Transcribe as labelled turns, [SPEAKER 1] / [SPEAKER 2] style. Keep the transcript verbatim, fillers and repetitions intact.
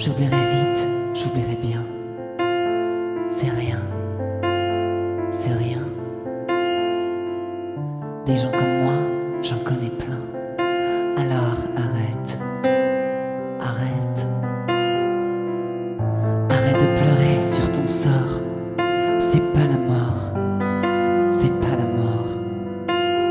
[SPEAKER 1] J'oublierai vite, j'oublierai bien. C'est rien, c'est rien. Des gens comme moi, j'en connais plein. Alors arrête, arrête. Arrête de pleurer sur ton sort. C'est pas